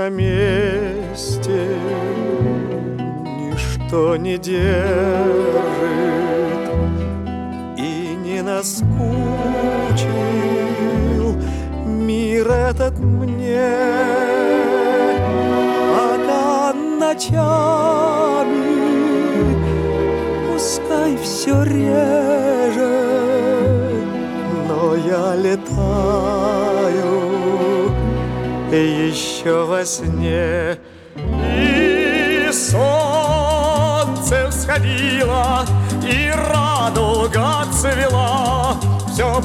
на месте, ничто не держит и не наскучил мир этот мне, пока ночами пускай все реже, но я летаю еще во сне. И солнце всходило, и радуга цвела. Все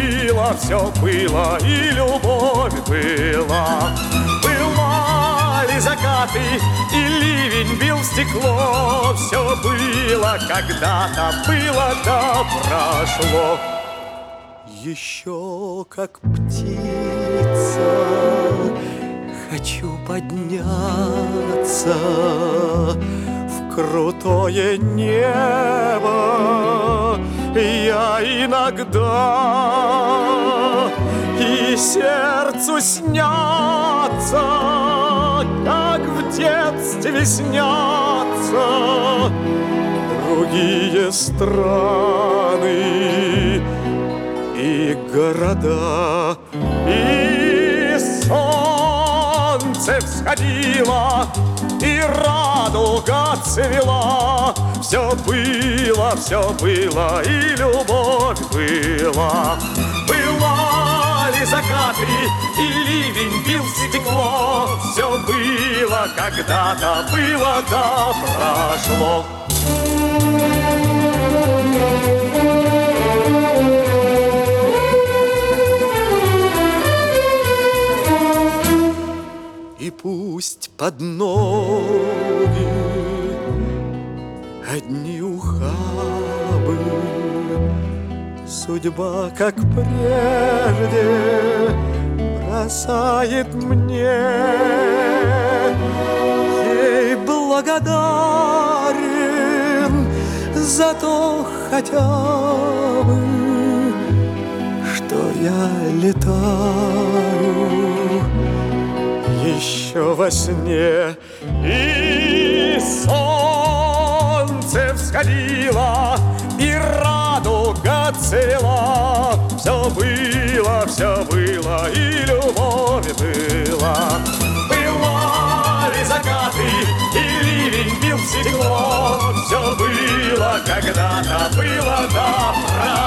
было, и любовь была. Бывали закаты, и ливень бил в стекло. Все было когда-то, было да прошло. Еще как птица хочу подняться в крутое небо. Я иногда и сердцу снятся, как в детстве снятся другие страны и города. И солнце всходило, и радуга цвела. Все было, и любовь была. Бывали закаты, и ливень бил в стекло. Все было когда-то, было да прошло. И пусть под ноги одни ухабы, судьба, как прежде, бросает мне. Ей благодарен за то хотя бы, что я летаю еще во сне. И солнце всходило, и радуга цвела. Все было, и любовь была. Бывали закаты, и ливень бил в стекло. Все было когда-то, было да